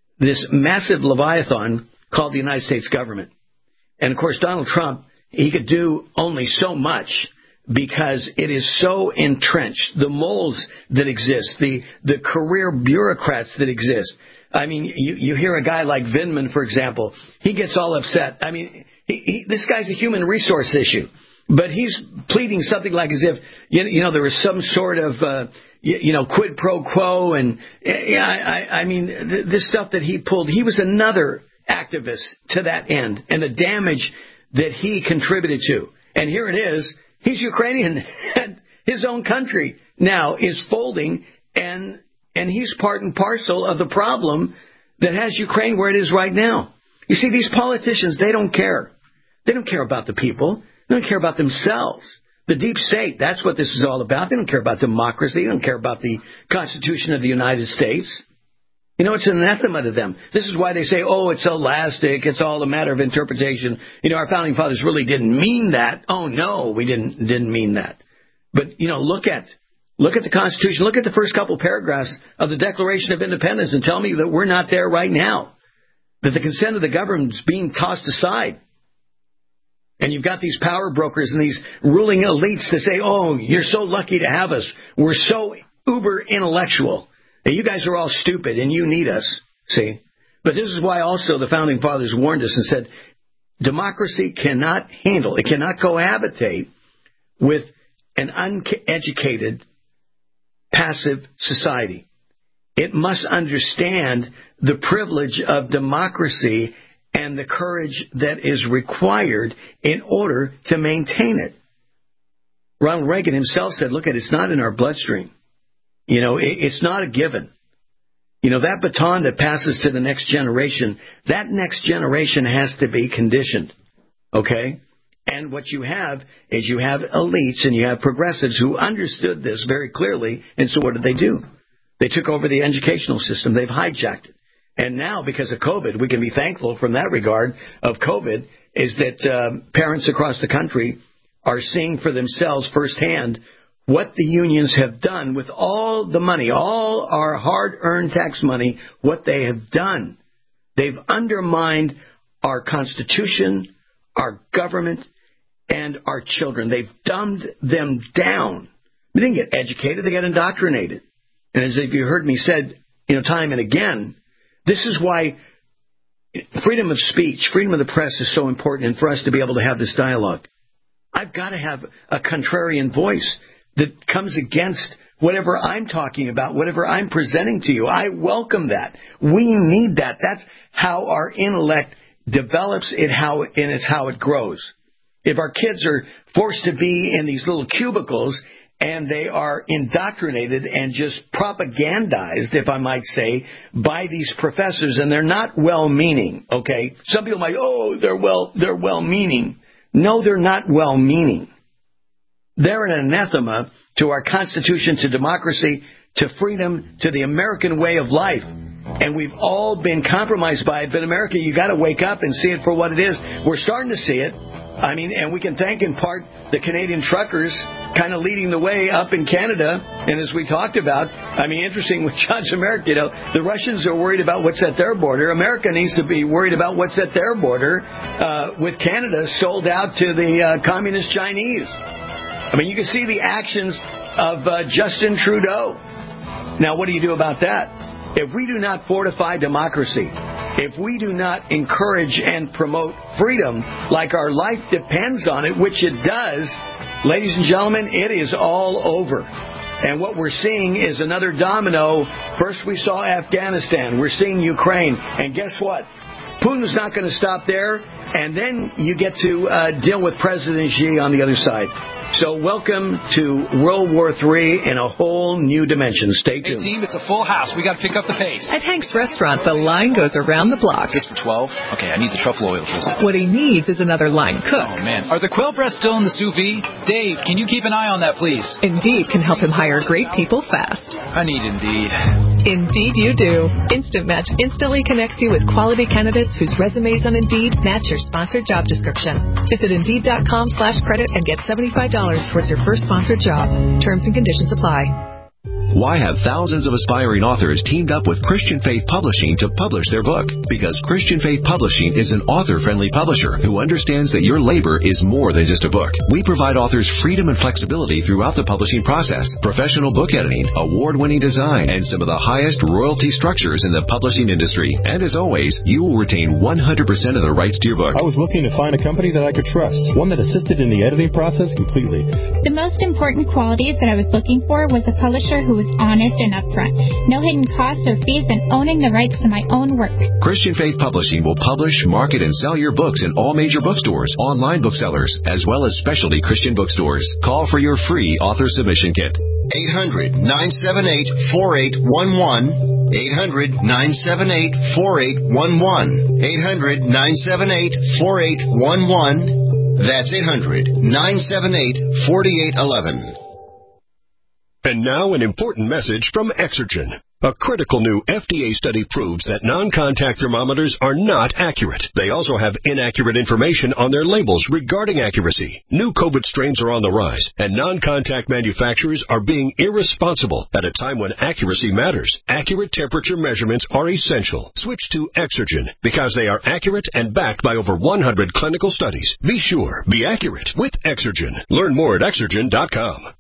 Speaker 16: Leviathan called the United States government. And of course, Donald Trump, he could do only so much because it is so entrenched. The moles that exist, the career bureaucrats that exist. I mean, you hear a guy like Vindman, for example, he gets all upset. I mean, this guy's a human resource issue. But he's pleading something like as if, there was some sort of, quid pro quo. And I mean, this stuff that he pulled, he was another activist to that end, and the damage that he contributed to. And here it is. He's Ukrainian. His own country now is folding, and he's part and parcel of the problem that has Ukraine where it is right now. You see, these politicians, they don't care. They don't care about the people. They don't care about themselves. The deep state, that's what this is all about. They don't care about democracy. They don't care about the Constitution of the United States. It's an anathema to them. This is why they say, oh, it's elastic. It's all a matter of interpretation. Our founding fathers really didn't mean that. Oh, no, we didn't mean that. But, look at the Constitution. Look at the first couple paragraphs of the Declaration of Independence and tell me that we're not there right now, that the consent of the government is being tossed aside. And you've got these power brokers and these ruling elites that say, oh, you're so lucky to have us. We're so uber intellectual. You guys are all stupid and you need us. See? But this is why also the founding fathers warned us and said, democracy cannot handle, it cannot cohabitate with an uneducated, passive society. It must understand the privilege of democracy and the courage that is required in order to maintain it. Ronald Reagan himself said, look, it's not in our bloodstream. It's not a given. That baton that passes to the next generation, that next generation has to be conditioned. Okay? And what you have is you have elites and you have progressives who understood this very clearly. And so what did they do? They took over the educational system. They've hijacked it. And now, because of COVID, we can be thankful from that regard of COVID, is that parents across the country are seeing for themselves firsthand what the unions have done with all the money, all our hard-earned tax money, what they have done. They've undermined our Constitution, our government, and our children. They've dumbed them down. They didn't get educated. They got indoctrinated. And as you heard me said, time and again, this is why freedom of speech, freedom of the press is so important, and for us to be able to have this dialogue. I've got to have a contrarian voice that comes against whatever I'm talking about, whatever I'm presenting to you. I welcome that. We need that. That's how our intellect develops, and it's how it grows. If our kids are forced to be in these little cubicles and they are indoctrinated and just propagandized, if I might say, by these professors, and they're not well-meaning, okay? Some people might, they're well-meaning. No, they're not well-meaning. They're an anathema to our Constitution, to democracy, to freedom, to the American way of life. And we've all been compromised by it. But America, you got to wake up and see it for what it is. We're starting to see it. And we can thank in part the Canadian truckers kind of leading the way up in Canada. And as we talked about, interesting with John's America, the Russians are worried about what's at their border. America needs to be worried about what's at their border, with Canada sold out to the communist Chinese. You can see the actions of Justin Trudeau. Now, what do you do about that? If we do not fortify democracy, if we do not encourage and promote freedom like our life depends on it, which it does, ladies and gentlemen, it is all over. And what we're seeing is another domino. First we saw Afghanistan. We're seeing Ukraine. And guess what? Putin's not going to stop there. And then you get to deal with President Xi on the other side. So welcome to World War III in a whole new dimension. Stay tuned.
Speaker 5: Hey, team, it's a full house. We got to pick up the pace.
Speaker 7: At Hank's Restaurant, the line goes around the block.
Speaker 5: Is this for 12? Okay, I need the truffle oil, please.
Speaker 7: What he needs is another line cook.
Speaker 5: Oh, man. Are the quail breasts still in the sous vide? Dave, can you keep an eye on that, please?
Speaker 7: Indeed can help him hire great people fast.
Speaker 5: I need Indeed.
Speaker 7: Indeed you do. Instant Match instantly connects you with quality candidates whose resumes on Indeed match your sponsored job description. Visit Indeed.com/credit and get $75 towards your first sponsored job. Terms and conditions apply.
Speaker 11: Why have thousands of aspiring authors teamed up with Christian Faith Publishing to publish their book? Because Christian Faith Publishing is an author-friendly publisher who understands that your labor is more than just a book. We provide authors freedom and flexibility throughout the publishing process, professional book editing, award-winning design, and some of the highest royalty structures in the publishing industry. And as always, you will retain 100% of the rights to your book.
Speaker 12: I was looking to find a company that I could trust, one that assisted in the editing process completely.
Speaker 13: The most important qualities that I was looking for was a publisher who was honest and upfront, no hidden costs or fees, and owning the rights to my own work.
Speaker 11: Christian Faith Publishing will publish, market, and sell your books in all major bookstores, online booksellers, as well as specialty Christian bookstores. Call for your free author submission kit.
Speaker 8: 800-978-4811. 800-978-4811. 800-978-4811. That's 800-978-4811.
Speaker 9: And now an important message from Exergen. A critical new FDA study proves that non-contact thermometers are not accurate. They also have inaccurate information on their labels regarding accuracy. New COVID strains are on the rise, and non-contact manufacturers are being irresponsible at a time when accuracy matters. Accurate temperature measurements are essential. Switch to Exergen because they are accurate and backed by over 100 clinical studies. Be sure, be accurate with Exergen. Learn more at Exergen.com.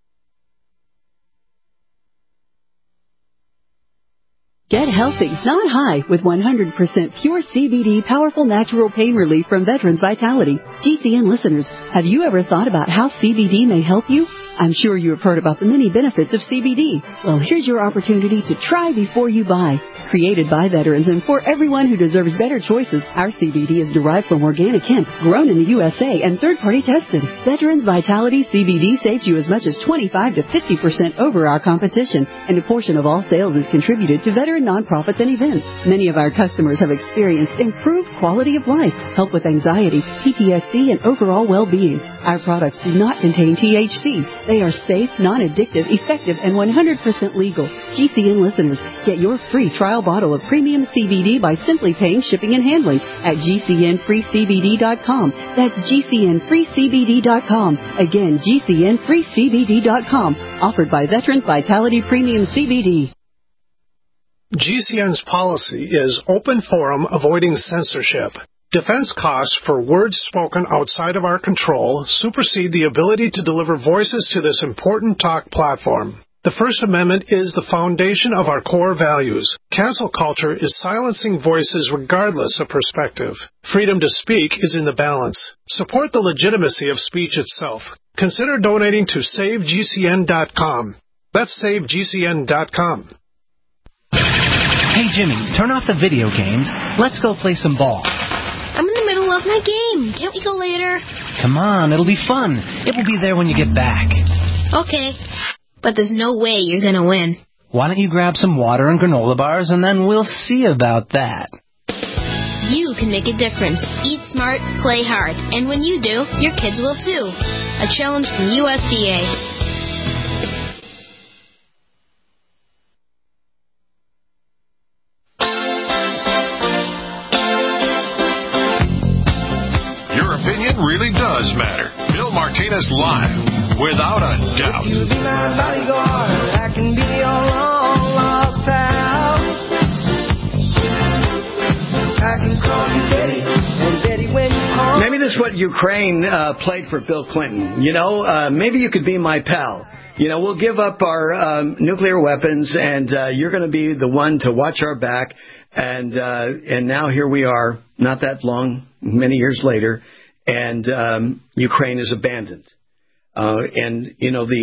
Speaker 25: Get healthy, not high, with 100% pure CBD powerful natural pain relief from Veterans Vitality. GCN listeners, have you ever thought about how CBD may help you? I'm sure you have heard about the many benefits of CBD. Well, here's your opportunity to try before you buy. Created by veterans and for everyone who deserves better choices, our CBD is derived from organic hemp, grown in the USA, and third-party tested. Veterans Vitality CBD saves you as much as 25 to 50% over our competition, and a portion of all sales is contributed to veteran nonprofits and events. Many of our customers have experienced improved quality of life, help with anxiety, PTSD, and overall well-being. Our products do not contain THC. They are safe, non-addictive, effective, and 100% legal. GCN listeners, get your free trial bottle of premium CBD by simply paying shipping and handling at GCNFreeCBD.com. That's GCNFreeCBD.com. Again, GCNFreeCBD.com. Offered by Veterans Vitality Premium CBD.
Speaker 10: GCN's policy is open forum, avoiding censorship. Defense costs for words spoken outside of our control supersede the ability to deliver voices to this important talk platform. The First Amendment is the foundation of our core values. Cancel culture is silencing voices regardless of perspective. Freedom to speak is in the balance. Support the legitimacy of speech itself. Consider donating to SaveGCN.com. That's SaveGCN.com.
Speaker 15: Hey, Jimmy, turn off the video games. Let's go play some ball.
Speaker 18: I'm in the middle of my game. Can't we go later?
Speaker 15: Come on, it'll be fun. It will be there when you get back.
Speaker 18: Okay. But there's no way you're going to win.
Speaker 15: Why don't you grab some water and granola bars, and then we'll see about that.
Speaker 18: You can make a difference. Eat smart, play hard. And when you do, your kids will too. A challenge from USDA.
Speaker 2: Opinion really does matter. Bill Martinez live, without a doubt.
Speaker 6: If you be my bodyguard, I can be your long lost pal. I can call you Betty, and Betty when you call.
Speaker 16: Maybe this is what Ukraine played for Bill Clinton. You know, maybe you could be my pal. You know, we'll give up our nuclear weapons, and you're going to be the one to watch our back. And now here we are, not that long, many years later. And Ukraine is abandoned. And, you know,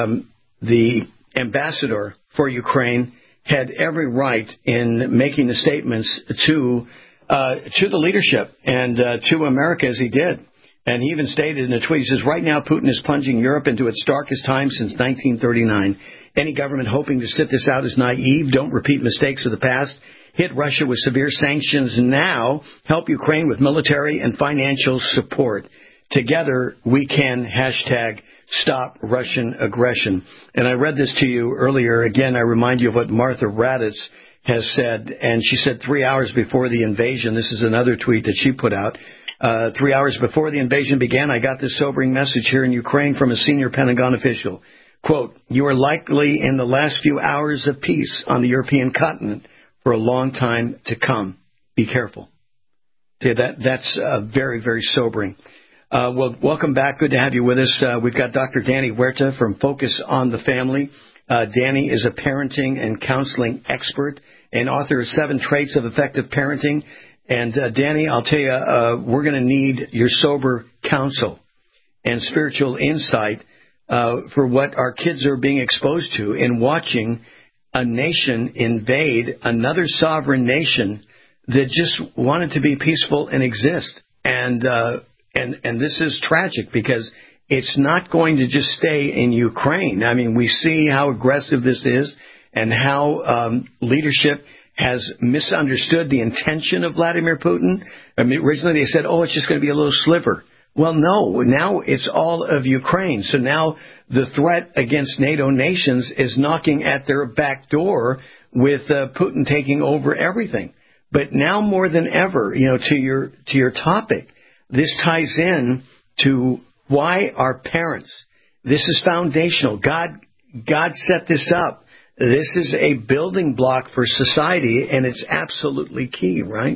Speaker 16: the ambassador for Ukraine had every right in making the statements to the leadership and to America as he did. And he even stated in a tweet, he says, right now Putin is plunging Europe into its darkest time since 1939. Any government hoping to sit this out is naive. Don't repeat mistakes of the past. Hit Russia with severe sanctions now. Help Ukraine with military and financial support. Together, we can #stop Russian aggression. And I read this to you earlier. Again, I remind you of what Martha Raddatz has said. And she said 3 hours before the invasion, this is another tweet that she put out. 3 hours before the invasion began, I got this sobering message here in Ukraine from a senior Pentagon official. Quote, you are likely in the last few hours of peace on the European continent for a long time to come. Be careful. Okay, that's very, very sobering. Well, welcome back. Good to have you with us. We've got Dr. Danny Huerta from Focus on the Family. Danny is a parenting and counseling expert and author of 7 Traits of Effective Parenting. And Danny, I'll tell you, we're going to need your sober counsel and spiritual insight for what our kids are being exposed to in watching a nation invade another sovereign nation that just wanted to be peaceful and exist. And this is tragic because it's not going to just stay in Ukraine. I mean, we see how aggressive this is and how leadership has misunderstood the intention of Vladimir Putin. I mean, originally they said, oh, it's just going to be a little sliver. Well, no, now it's all of Ukraine. So now the threat against NATO nations is knocking at their back door with Putin taking over everything. But now more than ever, you know, to your topic, this ties in to why our parents, this is foundational. God set this up. This is a building block for society, and it's absolutely key, right?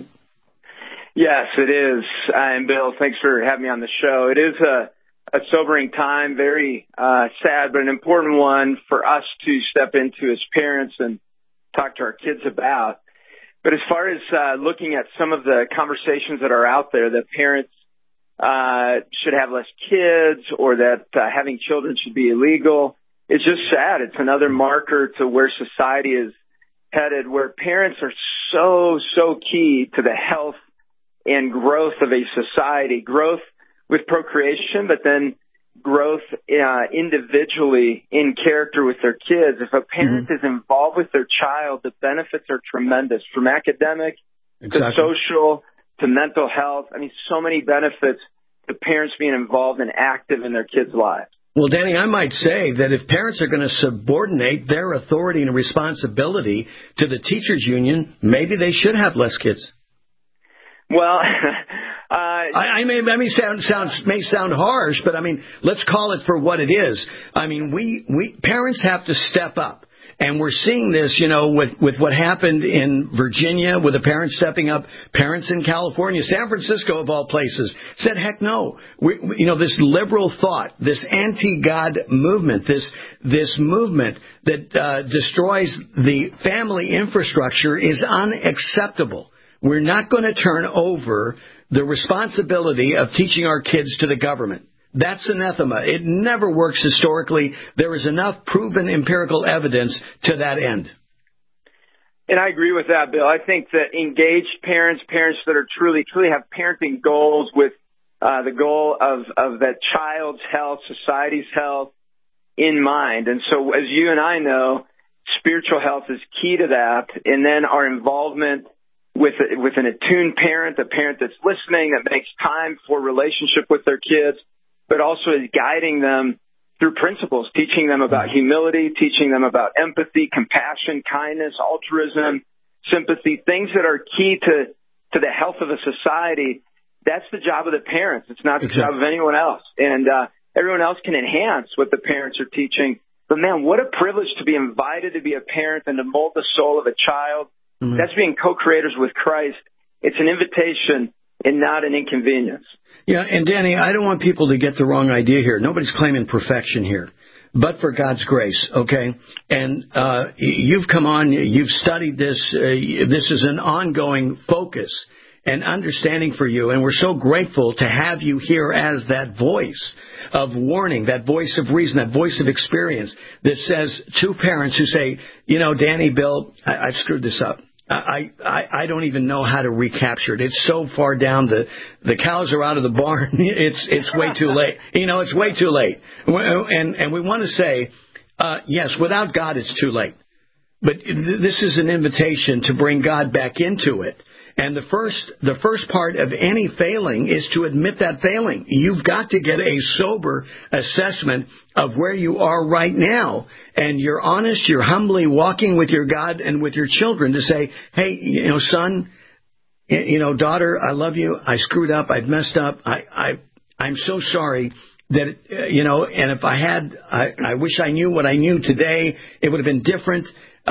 Speaker 19: Yes, it is. And Bill, thanks for having me on the show. It is a sobering time, very sad, but an important one for us to step into as parents and talk to our kids about. But as far as looking at some of the conversations that are out there that parents should have less kids or that having children should be illegal. It's just sad. It's another marker to where society is headed, where parents are so key to the health and growth of a society, growth with procreation, but then growth individually in character with their kids. If a parent is involved with their child, the benefits are tremendous, from academic to social to mental health. I mean, so many benefits to parents being involved and active in their kids' lives.
Speaker 16: Well, Danny, I might say that if parents are going to subordinate their authority and responsibility to the teachers' union, maybe they should have less kids.
Speaker 19: Well,
Speaker 16: may sound harsh, but I mean, let's call it for what it is. I mean, we parents have to step up. And we're seeing this, with what happened in Virginia, with the parents stepping up, parents in California, San Francisco of all places, said, heck no. This liberal thought, this anti-God movement, this movement that destroys the family infrastructure is unacceptable. We're not going to turn over the responsibility of teaching our kids to the government. That's anathema. It never works historically. There is enough proven empirical evidence to that end.
Speaker 19: And I agree with that, Bill. I think that engaged parents that are truly have parenting goals with the goal of that child's health, society's health in mind. And so as you and I know, spiritual health is key to that. And then our involvement with an attuned parent, a parent that's listening, that makes time for relationship with their kids, but also is guiding them through principles, teaching them about humility, teaching them about empathy, compassion, kindness, altruism, sympathy, things that are key to the health of a society. That's the job of the parents. It's not the job of anyone else. And everyone else can enhance what the parents are teaching. But, man, what a privilege to be invited to be a parent and to mold the soul of a child. That's being co-creators with Christ. It's an invitation and not an inconvenience.
Speaker 16: Yeah, and Danny, I don't want people to get the wrong idea here. Nobody's claiming perfection here, but for God's grace, okay? And you've come on, you've studied this. This is an ongoing focus and understanding for you, and we're so grateful to have you here as that voice of warning, that voice of reason, that voice of experience that says to parents who say, Danny, Bill, I've screwed this up. I don't even know how to recapture it. It's so far down. The cows are out of the barn. It's way too late. It's way too late. And we want to say, yes, without God, it's too late. But this is an invitation to bring God back into it. And the first part of any failing is to admit that failing. You've got to get a sober assessment of where you are right now. And you're honest, you're humbly walking with your God and with your children to say, hey, son, daughter, I love you. I screwed up. I've messed up. I'm so sorry that, and if I wish I knew what I knew today, it would have been different.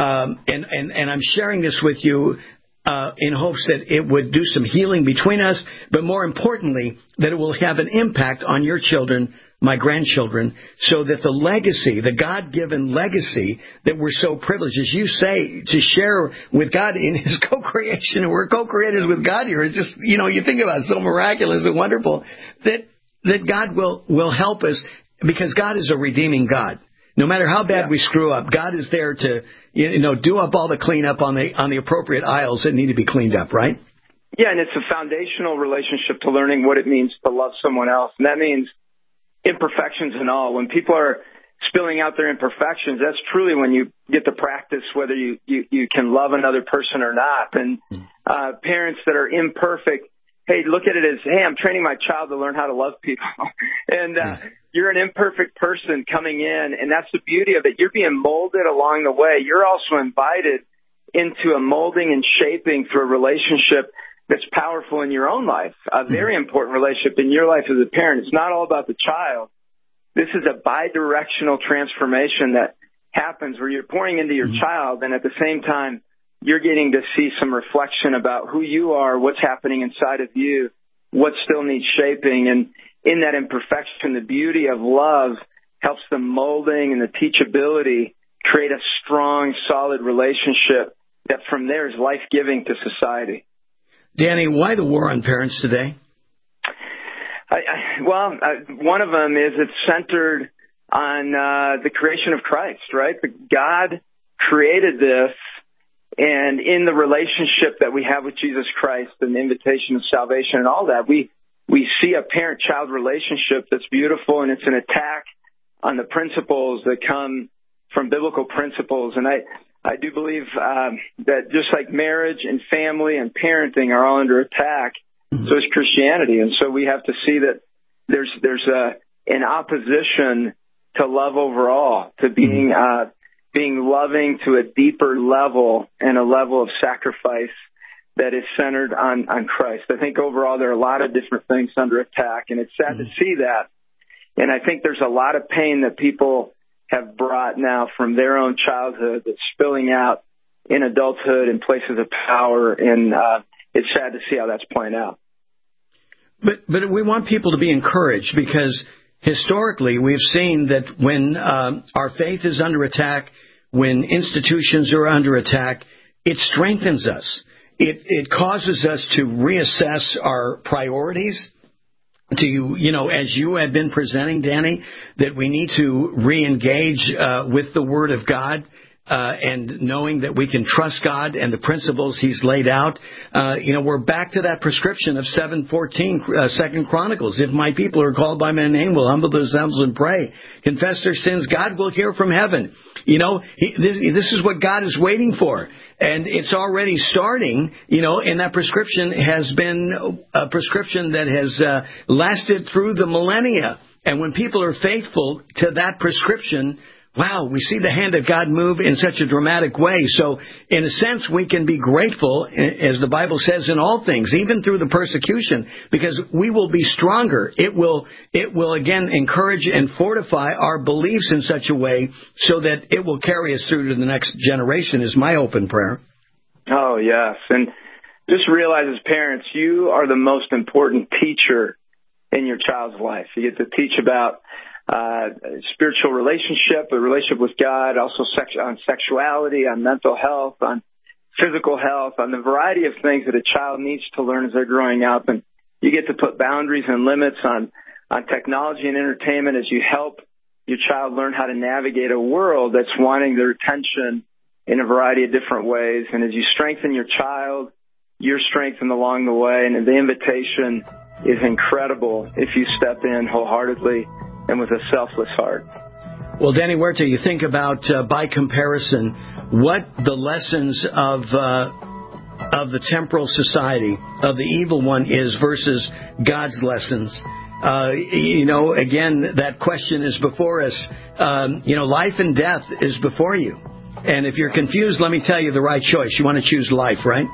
Speaker 16: And I'm sharing this with you in hopes that it would do some healing between us, but more importantly, that it will have an impact on your children, my grandchildren, so that the legacy, the God-given legacy that we're so privileged, as you say, to share with God in His co-creation, and we're co-creators with God here. It's just, you think about it, so miraculous and wonderful that God will help us, because God is a redeeming God. No matter how bad we screw up, God is there to, do up all the cleanup on the appropriate aisles that need to be cleaned up, right?
Speaker 19: Yeah, and it's a foundational relationship to learning what it means to love someone else. And that means imperfections and all. When people are spilling out their imperfections, that's truly when you get to practice whether you can love another person or not. And parents that are imperfect, hey, look at it as, hey, I'm training my child to learn how to love people. And you're an imperfect person coming in, and that's the beauty of it. You're being molded along the way. You're also invited into a molding and shaping through a relationship that's powerful in your own life, a very important relationship in your life as a parent. It's not all about the child. This is a bi-directional transformation that happens where you're pouring into your child, and at the same time, you're getting to see some reflection about who you are, what's happening inside of you, what still needs shaping. And in that imperfection, the beauty of love helps the molding and the teachability create a strong, solid relationship that from there is life-giving to society.
Speaker 16: Danny, why the war on parents today?
Speaker 19: One of them is it's centered on the creation of Christ, right? God created this, and in the relationship that we have with Jesus Christ and the invitation of salvation and all that, we see a parent-child relationship that's beautiful, and it's an attack on the principles that come from biblical principles. And I do believe that just like marriage and family and parenting are all under attack, so is Christianity. And so we have to see that there's an opposition to love overall, to being loving to a deeper level and a level of sacrifice that is centered on Christ. I think overall there are a lot of different things under attack, and it's sad to see that. And I think there's a lot of pain that people have brought now from their own childhood that's spilling out in adulthood in places of power, and it's sad to see how that's playing out.
Speaker 16: But we want people to be encouraged, because historically we've seen that when our faith is under attack, when institutions are under attack, it strengthens us. It causes us to reassess our priorities, to, as you have been presenting, Danny, that we need to reengage with the Word of God, and knowing that we can trust God and the principles He's laid out. We're back to that prescription of 7:14, 2 Chronicles. If my people are called by my name, will humble themselves and pray, confess their sins, God will hear from heaven. This is what God is waiting for. And it's already starting, and that prescription has been a prescription that has lasted through the millennia. And when people are faithful to that prescription, wow, we see the hand of God move in such a dramatic way. So, in a sense, we can be grateful, as the Bible says, in all things, even through the persecution, because we will be stronger. It will again encourage and fortify our beliefs in such a way so that it will carry us through to the next generation, is my open prayer. Oh, yes. And just realize as parents, you are the most important teacher in your child's life. You get to teach about spiritual relationship, a relationship with God, also on sexuality, on mental health, on physical health, on the variety of things that a child needs to learn as they're growing up. And you get to put boundaries and limits on technology and entertainment as you help your child learn how to navigate a world that's wanting their attention in a variety of different ways. And as you strengthen your child, you're strengthened along the way. And the invitation is incredible if you step in wholeheartedly and with a selfless heart. Well, Danny Huerta, you think about, by comparison, what the lessons of the temporal society, of the evil one is versus God's lessons. Again, that question is before us. Life and death is before you. And if you're confused, let me tell you the right choice. You want to choose life, right?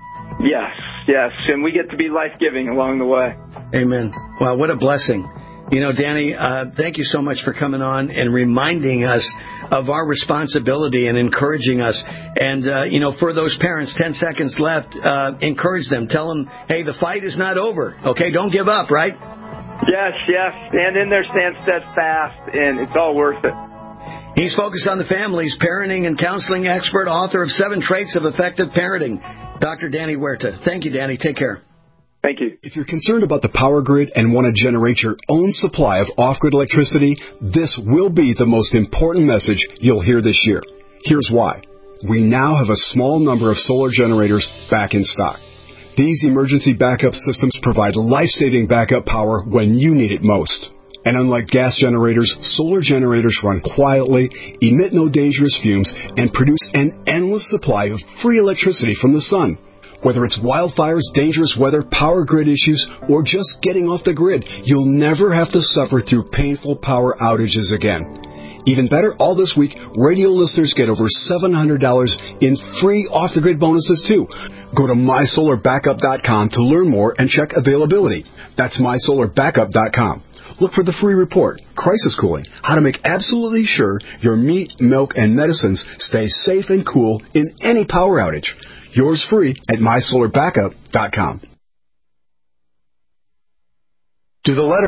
Speaker 16: Yes. And we get to be life-giving along the way. Amen. Wow, what a blessing. Danny, thank you so much for coming on and reminding us of our responsibility and encouraging us. And, for those parents, 10 seconds left, encourage them. Tell them, hey, the fight is not over. Okay, don't give up, right? Yes. Stand in there, stand steadfast, and it's all worth it. He's focused on the families, parenting and counseling expert, author of 7 Traits of Effective Parenting, Dr. Danny Huerta. Thank you, Danny. Take care. Thank you.
Speaker 1: If you're concerned about the power grid and want to generate your own supply of off-grid electricity, this will be the most important message you'll hear this year. Here's why. We now have a small number of solar generators back in stock. These emergency backup systems provide life-saving backup power when you need it most. And unlike gas generators, solar generators run quietly, emit no dangerous fumes, and produce an endless supply of free electricity from the sun. Whether it's wildfires, dangerous weather, power grid issues, or just getting off the grid, you'll never have to suffer through painful power outages again. Even better, all this week, radio listeners get over $700 in free off-the-grid bonuses, too. Go to MySolarBackup.com to learn more and check availability. That's MySolarBackup.com. Look for the free report, Crisis Cooling, how to make absolutely sure your meat, milk, and medicines stay safe and cool in any power outage. Yours free at MySolarBackup.com. To the letter.